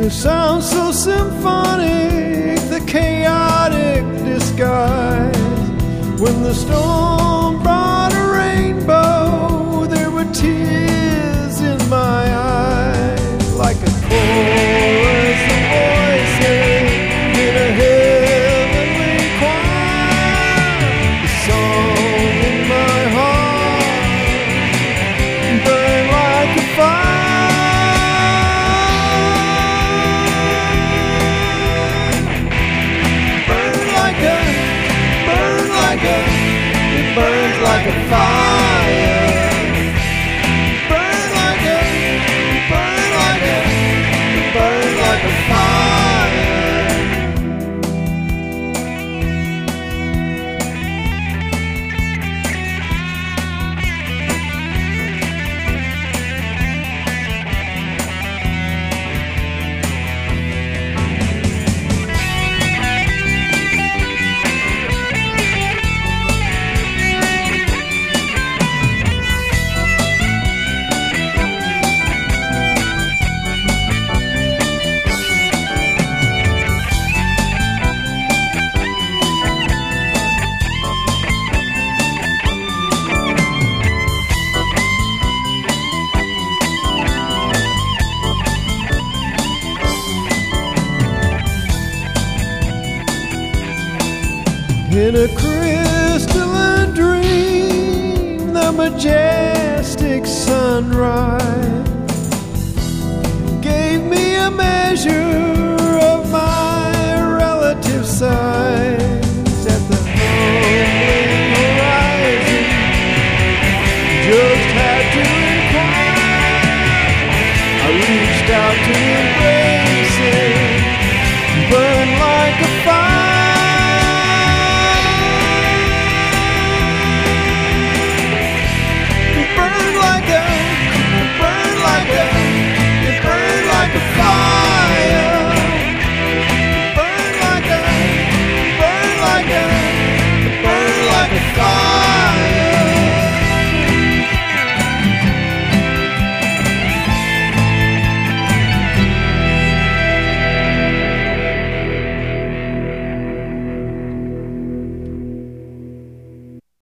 It sounds so symphonic, the chaotic disguise. When the storm brought a rainbow, there were tears in my eyes, like a chorus of voices in a heavenly choir. The song in my heart burned like a fire. Burned like a, it burns like a fire. Burn like a, burn like a, it burns like a fire. In a crystalline dream, the majestic sunrise gave me a measure of my relative size. At the humbling horizon, just had to inquire. I reached out to him.